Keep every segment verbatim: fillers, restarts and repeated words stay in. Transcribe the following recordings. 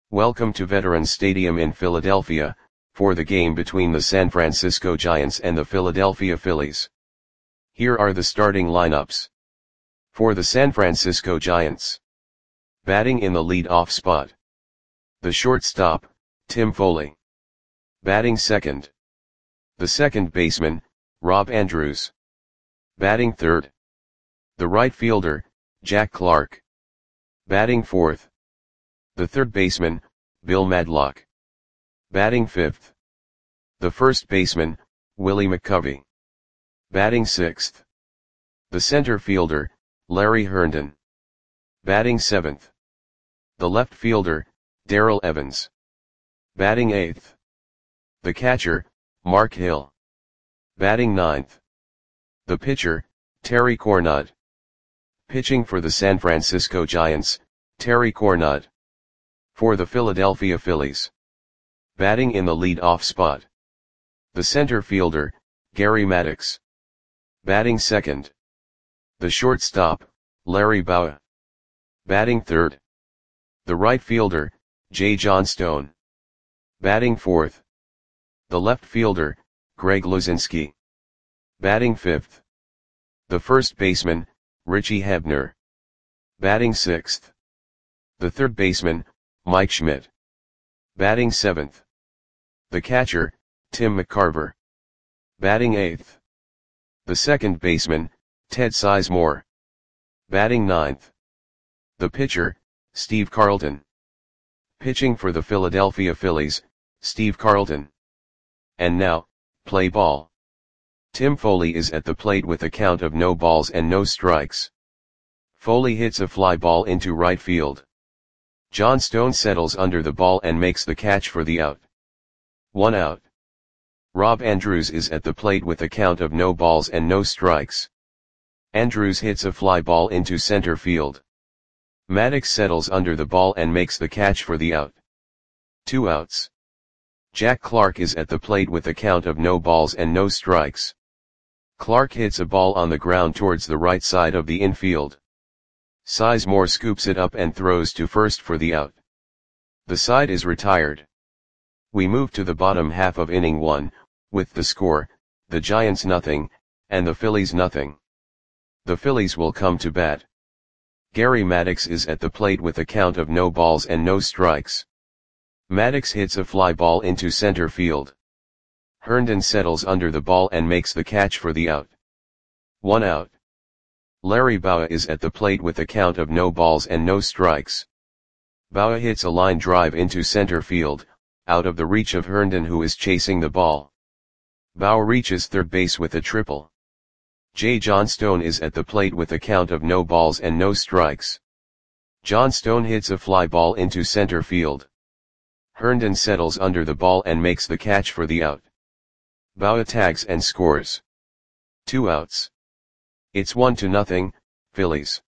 Welcome to Veterans Stadium in Philadelphia, for the game between the San Francisco Giants and the Philadelphia Phillies. Here are the starting lineups. For the San Francisco Giants. Batting in the lead-off spot. The shortstop, Tim Foley. Batting second. The second baseman, Rob Andrews. Batting third. The right fielder, Jack Clark. Batting fourth. The third baseman, Bill Madlock. Batting fifth. The first baseman, Willie McCovey. Batting sixth. The center fielder, Larry Herndon. Batting seventh. The left fielder, Darrell Evans. Batting eighth. The catcher, Mark Hill. Batting ninth. The pitcher, Terry Cornut. Pitching for the San Francisco Giants, Terry Cornut. For the Philadelphia Phillies. Batting in the lead-off spot. The center fielder, Gary Maddox. Batting second. The shortstop, Larry Bowa. Batting third. The right fielder, Jay Johnstone. Batting fourth. The left fielder, Greg Luzinski. Batting fifth. The first baseman, Richie Hebner. Batting sixth. The third baseman, Mike Schmidt. Batting seventh. The catcher, Tim McCarver. Batting eighth. The second baseman, Ted Sizemore. Batting ninth. The pitcher, Steve Carlton. Pitching for the Philadelphia Phillies, Steve Carlton. And now, play ball. Tim Foley is at the plate with a count of no balls and no strikes. Foley hits a fly ball into right field. Johnstone settles under the ball and makes the catch for the out. One out. Rob Andrews is at the plate with a count of no balls and no strikes. Andrews hits a fly ball into center field. Maddox settles under the ball and makes the catch for the out. Two outs. Jack Clark is at the plate with a count of no balls and no strikes. Clark hits a ball on the ground towards the right side of the infield. Sizemore scoops it up and throws to first for the out. The side is retired. We move to the bottom half of inning one, with the score, the Giants nothing, and the Phillies nothing. The Phillies will come to bat. Gary Maddox is at the plate with a count of no balls and no strikes. Maddox hits a fly ball into center field. Herndon settles under the ball and makes the catch for the out. One out. Larry Bowa is at the plate with a count of no balls and no strikes. Bowa hits a line drive into center field, out of the reach of Herndon, who is chasing the ball. Bowa reaches third base with a triple. Jay Johnstone is at the plate with a count of no balls and no strikes. Johnstone hits a fly ball into center field. Herndon settles under the ball and makes the catch for the out. Bowa tags and scores. Two outs. It's one to nothing, Phillies.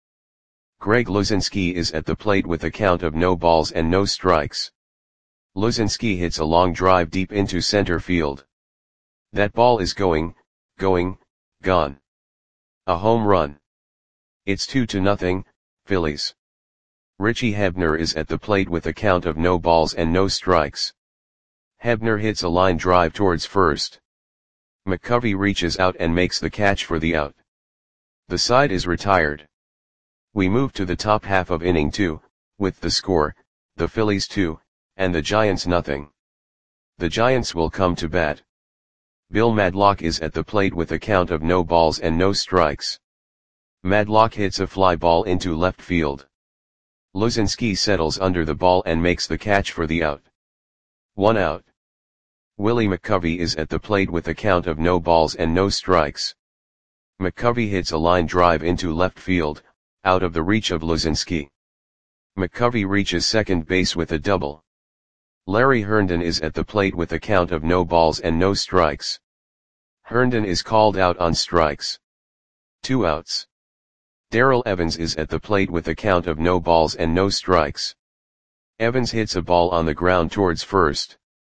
Greg Luzinski is at the plate with a count of no balls and no strikes. Luzinski hits a long drive deep into center field. That ball is going, going, gone. A home run. It's two to nothing, Phillies. Richie Hebner is at the plate with a count of no balls and no strikes. Hebner hits a line drive towards first. McCovey reaches out and makes the catch for the out. The side is retired. We move to the top half of inning two, with the score, the Phillies two, and the Giants nothing. The Giants will come to bat. Bill Madlock is at the plate with a count of no balls and no strikes. Madlock hits a fly ball into left field. Luzinski settles under the ball and makes the catch for the out. One out. Willie McCovey is at the plate with a count of no balls and no strikes. McCovey hits a line drive into left field, out of the reach of Luzinski. McCovey reaches second base with a double. Larry Herndon is at the plate with a count of no balls and no strikes. Herndon is called out on strikes. Two outs. Darrell Evans is at the plate with a count of no balls and no strikes. Evans hits a ball on the ground towards first.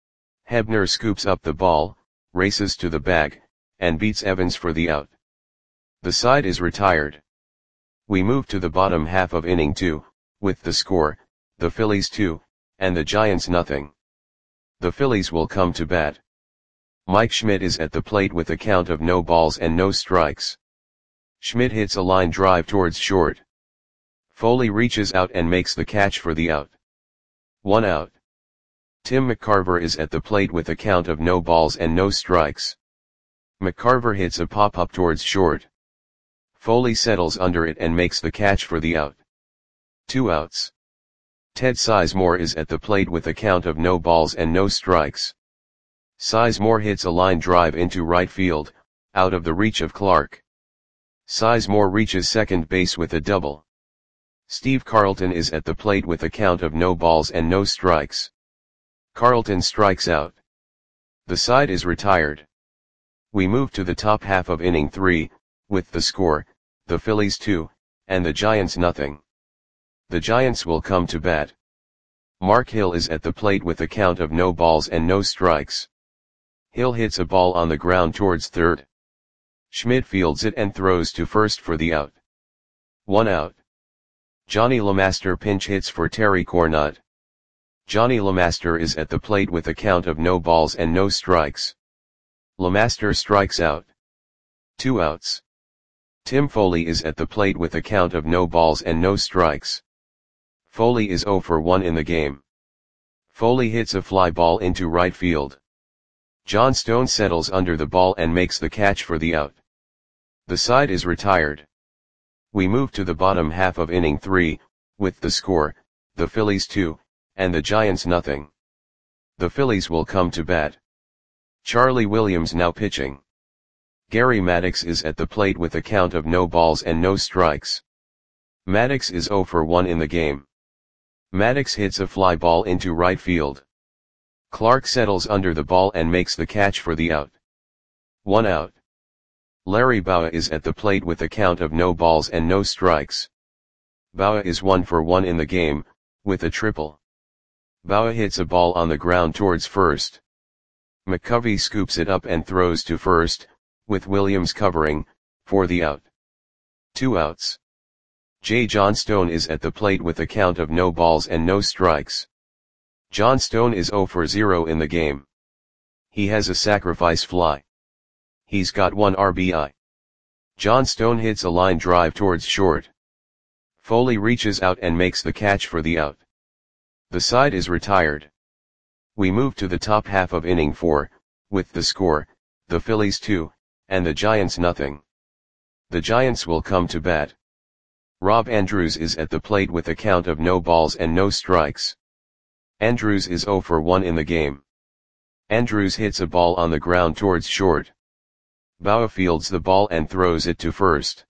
Hebner scoops up the ball, races to the bag, and beats Evans for the out. The side is retired. We move to the bottom half of inning two, with the score, the Phillies two, and the Giants nothing. The Phillies will come to bat. Mike Schmidt is at the plate with a count of no balls and no strikes. Schmidt hits a line drive towards short. Foley reaches out and makes the catch for the out. One out. Tim McCarver is at the plate with a count of no balls and no strikes. McCarver hits a pop-up towards short. Foley settles under it and makes the catch for the out. Two outs. Ted Sizemore is at the plate with a count of no balls and no strikes. Sizemore hits a line drive into right field, out of the reach of Clark. Sizemore reaches second base with a double. Steve Carlton is at the plate with a count of no balls and no strikes. Carlton strikes out. The side is retired. We move to the top half of inning three, with the score, the Phillies two, and the Giants nothing. The Giants will come to bat. Mark Hill is at the plate with a count of no balls and no strikes. Hill hits a ball on the ground towards third. Schmidt fields it and throws to first for the out. One out. Johnny LeMaster pinch hits for Terry Cornut. Johnny LeMaster is at the plate with a count of no balls and no strikes. LeMaster strikes out. Two outs. Tim Foley is at the plate with a count of no balls and no strikes. Foley is oh for one in the game. Foley hits a fly ball into right field. John Stone settles under the ball and makes the catch for the out. The side is retired. We move to the bottom half of inning three, with the score, the Phillies two, and the Giants nothing. The Phillies will come to bat. Charlie Williams now pitching. Gary Maddox is at the plate with a count of no balls and no strikes. Maddox is oh for one in the game. Maddox hits a fly ball into right field. Clark settles under the ball and makes the catch for the out. One out. Larry Bowa is at the plate with a count of no balls and no strikes. Bowa is one for one in the game, with a triple. Bowa hits a ball on the ground towards first. McCovey scoops it up and throws to first, with Williams covering, for the out. Two outs. J. John Stone is at the plate with a count of no balls and no strikes. John Stone is oh for zero in the game. He has a sacrifice fly. He's got one R B I. John Stone hits a line drive towards short. Foley reaches out and makes the catch for the out. The side is retired. We move to the top half of inning four, with the score, the Phillies two, and the Giants nothing. The Giants will come to bat. Rob Andrews is at the plate with a count of no balls and no strikes. Andrews is oh for one in the game. Andrews hits a ball on the ground towards short. Bowa fields the ball and throws it to first.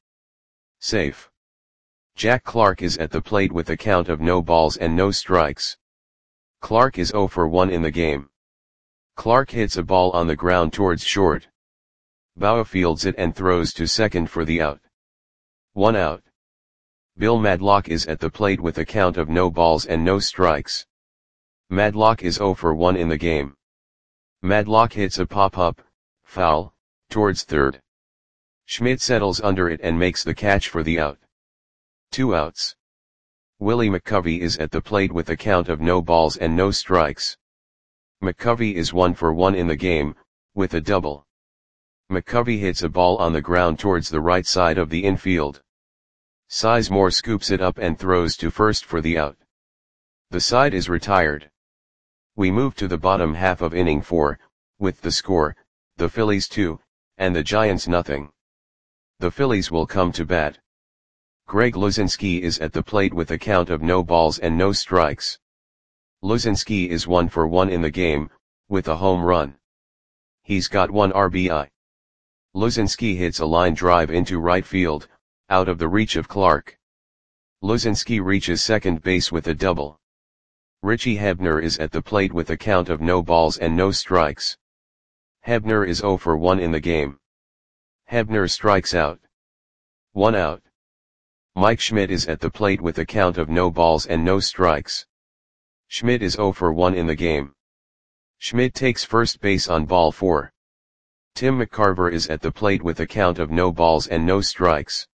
Safe. Jack Clark is at the plate with a count of no balls and no strikes. Clark is oh for one in the game. Clark hits a ball on the ground towards short. Bowa fields it and throws to second for the out. One out. Bill Madlock is at the plate with a count of no balls and no strikes. Madlock is oh for one in the game. Madlock hits a pop-up, foul, towards third. Schmidt settles under it and makes the catch for the out. Two outs. Willie McCovey is at the plate with a count of no balls and no strikes. McCovey is one for one in the game, with a double. McCovey hits a ball on the ground towards the right side of the infield. Sizemore scoops it up and throws to first for the out. The side is retired. We move to the bottom half of inning four, with the score, the Phillies two, and the Giants nothing. The Phillies will come to bat. Greg Luzinski is at the plate with a count of no balls and no strikes. Luzinski is one for one in the game, with a home run. He's got one R B I. Luzinski hits a line drive into right field, out of the reach of Clark. Luzinski reaches second base with a double. Richie Hebner is at the plate with a count of no balls and no strikes. Hebner is oh for one in the game. Hebner strikes out. One out. Mike Schmidt is at the plate with a count of no balls and no strikes. Schmidt is oh for one in the game. Schmidt takes first base on ball four. Tim McCarver is at the plate with a count of no balls and no strikes.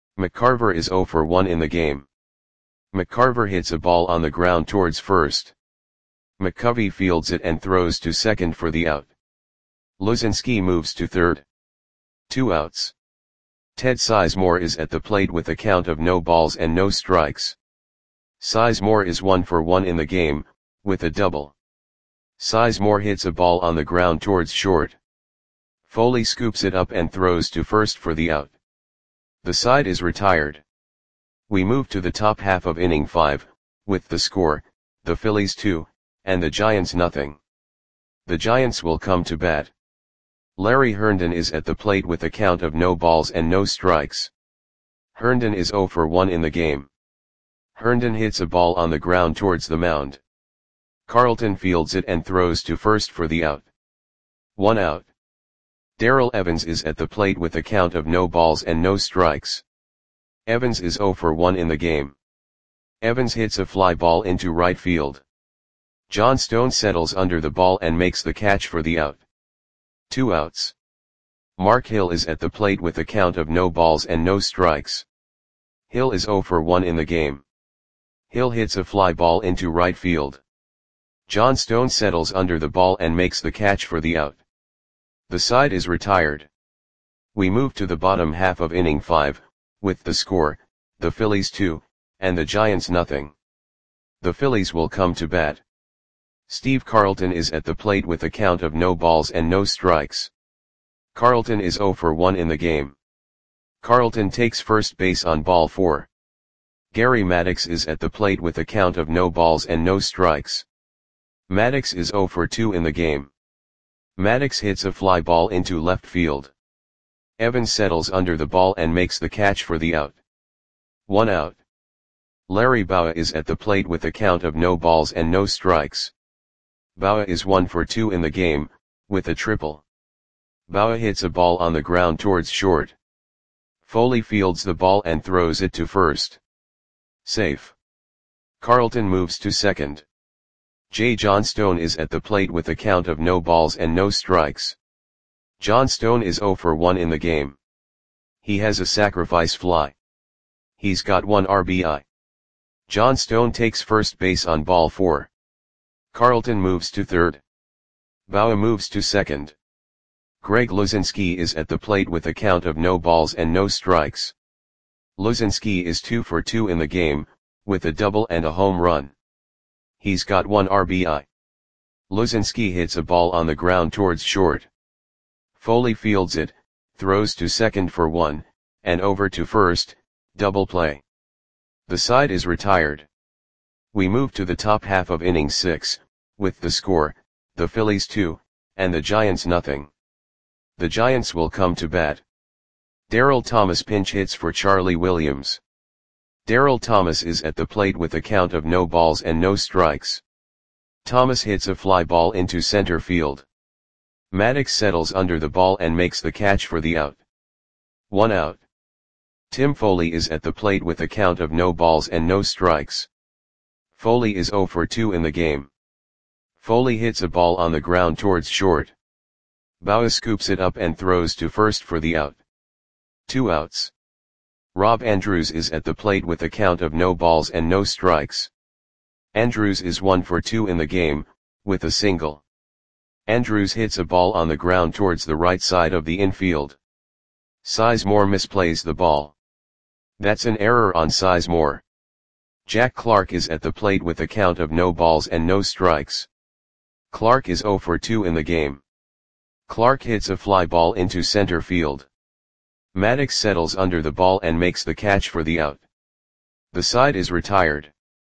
McCarver is oh for one in the game. McCarver hits a ball on the ground towards first. McCovey fields it and throws to second for the out. Luzinski moves to third. Two outs. Ted Sizemore is at the plate with a count of no balls and no strikes. Sizemore is one for one in the game, with a double. Sizemore hits a ball on the ground towards short. Foley scoops it up and throws to first for the out. The side is retired. We move to the top half of inning five, with the score, the Phillies two, and the Giants nothing. The Giants will come to bat. Larry Herndon is at the plate with a count of no balls and no strikes. Herndon is oh for one in the game. Herndon hits a ball on the ground towards the mound. Carlton fields it and throws to first for the out. One out. Darrell Evans is at the plate with a count of no balls and no strikes. Evans is oh for one in the game. Evans hits a fly ball into right field. John Stone settles under the ball and makes the catch for the out. Two outs. Mark Hill is at the plate with a count of no balls and no strikes. Hill is oh for one in the game. Hill hits a fly ball into right field. John Stone settles under the ball and makes the catch for the out. The side is retired. We move to the bottom half of inning five, with the score, the Phillies two, and the Giants nothing. The Phillies will come to bat. Steve Carlton is at the plate with a count of no balls and no strikes. Carlton is oh for one in the game. Carlton takes first base on ball four. Gary Maddox is at the plate with a count of no balls and no strikes. Maddox is oh for two in the game. Maddox hits a fly ball into left field. Evans settles under the ball and makes the catch for the out. One out. Larry Bowa is at the plate with a count of no balls and no strikes. Bowa is one for two in the game, with a triple. Bowa hits a ball on the ground towards short. Foley fields the ball and throws it to first. Safe. Carlton moves to second. J. John Stone is at the plate with a count of no balls and no strikes. John Stone is oh for one in the game. He has a sacrifice fly. He's got one R B I. John Stone takes first base on ball four. Carlton moves to third. Bowa moves to second. Greg Luzinski is at the plate with a count of no balls and no strikes. Luzinski is two for two in the game, with a double and a home run. He's got one R B I. Luzinski hits a ball on the ground towards short. Foley fields it, throws to second for one, and over to first, double play. The side is retired. We move to the top half of inning six, with the score, the Phillies two, and the Giants nothing. The Giants will come to bat. Darryl Thomas pinch hits for Charlie Williams. Darryl Thomas is at the plate with a count of no balls and no strikes. Thomas hits a fly ball into center field. Maddox settles under the ball and makes the catch for the out. One out. Tim Foley is at the plate with a count of no balls and no strikes. Foley is oh for two in the game. Foley hits a ball on the ground towards short. Bowa scoops it up and throws to first for the out. Two outs. Rob Andrews is at the plate with a count of no balls and no strikes. Andrews is one for two in the game, with a single. Andrews hits a ball on the ground towards the right side of the infield. Sizemore misplays the ball. That's an error on Sizemore. Jack Clark is at the plate with a count of no balls and no strikes. Clark is oh for two in the game. Clark hits a fly ball into center field. Maddox settles under the ball and makes the catch for the out. The side is retired.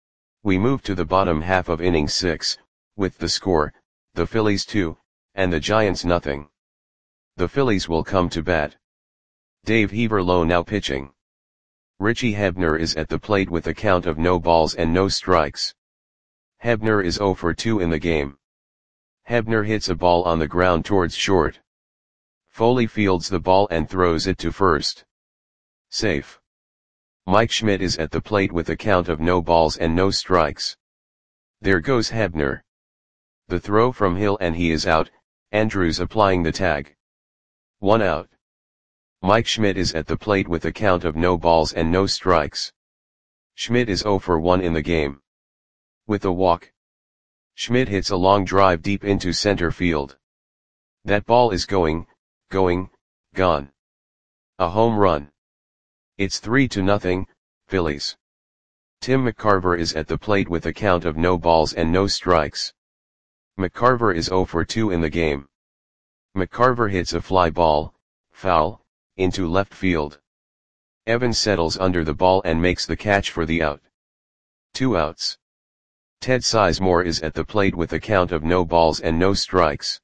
We move to the bottom half of inning six, with the score, the Phillies two, and the Giants nothing. The Phillies will come to bat. Dave Heaverlow now pitching. Richie Hebner is at the plate with a count of no balls and no strikes. Hebner is oh for two in the game. Hebner hits a ball on the ground towards short. Foley fields the ball and throws it to first. Safe. Mike Schmidt is at the plate with a count of no balls and no strikes. There goes Hebner. The throw from Hill and he is out, Andrews applying the tag. One out. Mike Schmidt is at the plate with a count of no balls and no strikes. Schmidt is oh for one in the game. With a walk. Schmidt hits a long drive deep into center field. That ball is going, going, gone. A home run. It's three to nothing, Phillies. Tim McCarver is at the plate with a count of no balls and no strikes. McCarver is zero for two in the game. McCarver hits a fly ball, foul, into left field. Evans settles under the ball and makes the catch for the out. Two outs. Ted Sizemore is at the plate with a count of no balls and no strikes.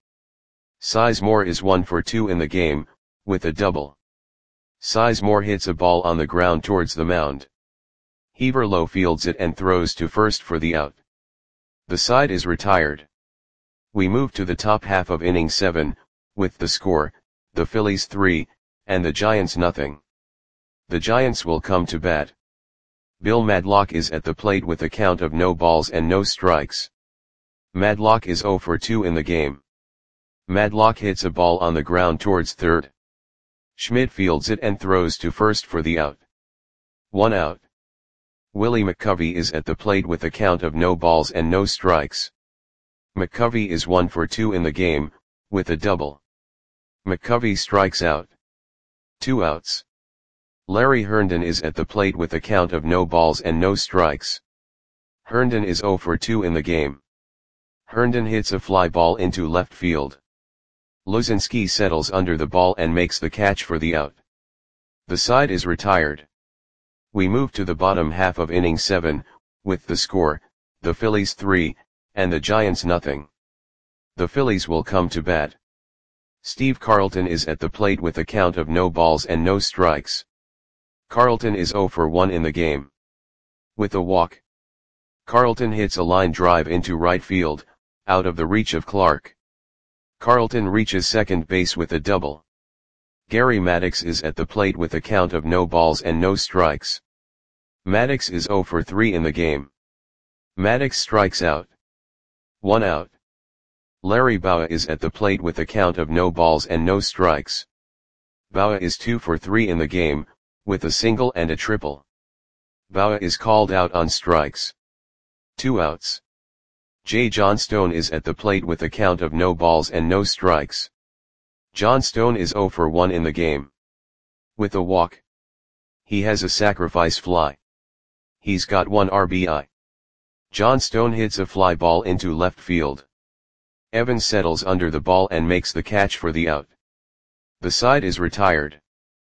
Sizemore is one for two in the game, with a double. Sizemore hits a ball on the ground towards the mound. Heaverlo fields it and throws to first for the out. The side is retired. We move to the top half of inning seven, with the score, the Phillies three, and the Giants nothing. The Giants will come to bat. Bill Madlock is at the plate with a count of no balls and no strikes. Madlock is zero for two in the game. Madlock hits a ball on the ground towards third. Schmidt fields it and throws to first for the out. One out. Willie McCovey is at the plate with a count of no balls and no strikes. McCovey is one for two in the game, with a double. McCovey strikes out. Two outs. Larry Herndon is at the plate with a count of no balls and no strikes. Herndon is zero for two in the game. Herndon hits a fly ball into left field. Luzinski settles under the ball and makes the catch for the out. The side is retired. We move to the bottom half of inning seven, with the score, the Phillies three, and the Giants nothing. The Phillies will come to bat. Steve Carlton is at the plate with a count of no balls and no strikes. Carlton is zero for one in the game. With a walk. Carlton hits a line drive into right field, out of the reach of Clark. Carlton reaches second base with a double. Gary Maddox is at the plate with a count of no balls and no strikes. Maddox is zero for three in the game. Maddox strikes out. One out. Larry Bowa is at the plate with a count of no balls and no strikes. Bowa is two for three in the game, with a single and a triple. Bowa is called out on strikes. Two outs. Jay Johnstone is at the plate with a count of no balls and no strikes. Johnstone is zero for one in the game. With a walk. He has a sacrifice fly. He's got one R B I. Johnstone hits a fly ball into left field. Evans settles under the ball and makes the catch for the out. The side is retired.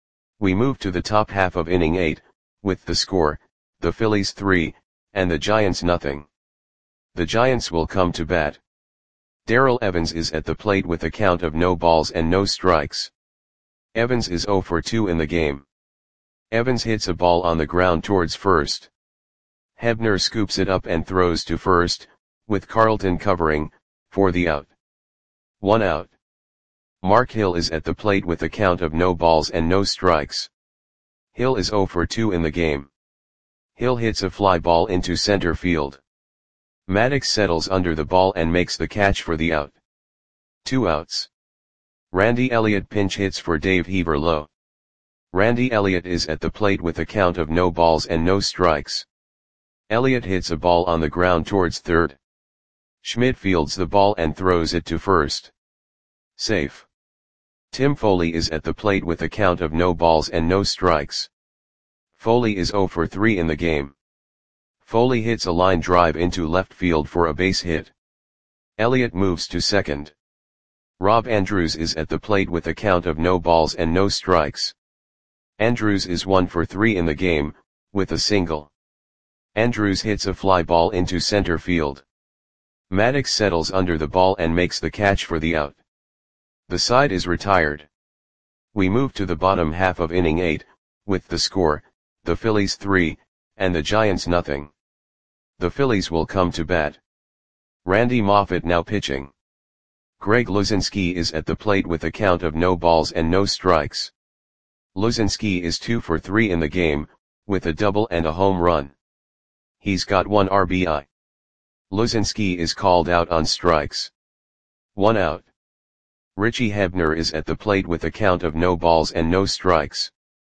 We move to the top half of inning eight, with the score, the Phillies three, and the Giants nothing. The Giants will come to bat. Darrell Evans is at the plate with a count of no balls and no strikes. Evans is zero for two in the game. Evans hits a ball on the ground towards first. Hebner scoops it up and throws to first, with Carlton covering, for the out. One out. Mark Hill is at the plate with a count of no balls and no strikes. Hill is zero for two in the game. Hill hits a fly ball into center field. Maddox settles under the ball and makes the catch for the out. Two outs. Randy Elliott pinch hits for Dave Heaverlo. Randy Elliott is at the plate with a count of no balls and no strikes. Elliott hits a ball on the ground towards third. Schmidt fields the ball and throws it to first. Safe. Tim Foley is at the plate with a count of no balls and no strikes. Foley is zero for three in the game. Foley hits a line drive into left field for a base hit. Elliott moves to second. Rob Andrews is at the plate with a count of no balls and no strikes. Andrews is one for three in the game, with a single. Andrews hits a fly ball into center field. Maddox settles under the ball and makes the catch for the out. The side is retired. We move to the bottom half of inning eight, with the score, the Phillies three, and the Giants nothing. The Phillies will come to bat. Randy Moffett now pitching. Greg Luzinski is at the plate with a count of no balls and no strikes. Luzinski is two for three in the game, with a double and a home run. He's got one R B I. Luzinski is called out on strikes. One out. Richie Hebner is at the plate with a count of no balls and no strikes.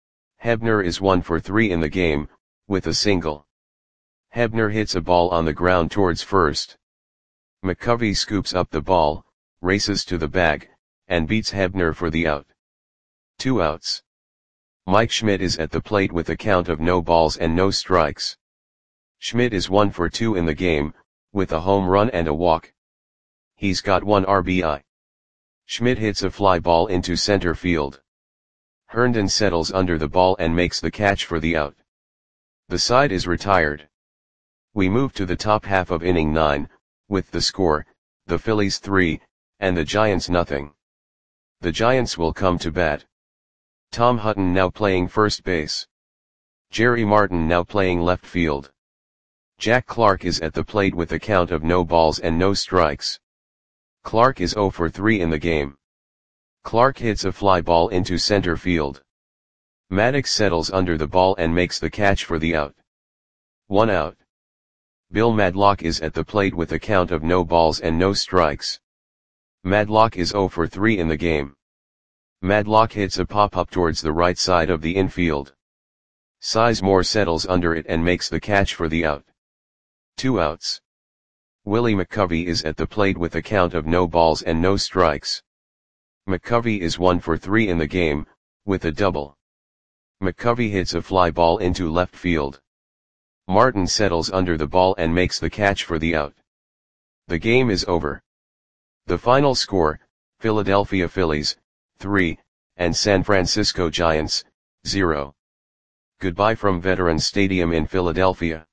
Hebner is one for three in the game, with a single. Hebner hits a ball on the ground towards first. McCovey scoops up the ball, races to the bag, and beats Hebner for the out. Two outs. Mike Schmidt is at the plate with a count of no balls and no strikes. Schmidt is one for two in the game, with a home run and a walk. He's got one R B I. Schmidt hits a fly ball into center field. Herndon settles under the ball and makes the catch for the out. The side is retired. We move to the top half of inning nine, with the score, the Phillies three, and the Giants nothing. The Giants will come to bat. Tom Hutton now playing first base. Jerry Martin now playing left field. Jack Clark is at the plate with a count of no balls and no strikes. Clark is oh for three in the game. Clark hits a fly ball into center field. Maddox settles under the ball and makes the catch for the out. One out. Bill Madlock is at the plate with a count of no balls and no strikes. Madlock is oh for three in the game. Madlock hits a pop-up towards the right side of the infield. Sizemore settles under it and makes the catch for the out. Two outs. Willie McCovey is at the plate with a count of no balls and no strikes. McCovey is one for three in the game, with a double. McCovey hits a fly ball into left field. Martin settles under the ball and makes the catch for the out. The game is over. The final score, Philadelphia Phillies, three, and San Francisco Giants, zero. Goodbye from Veterans Stadium in Philadelphia.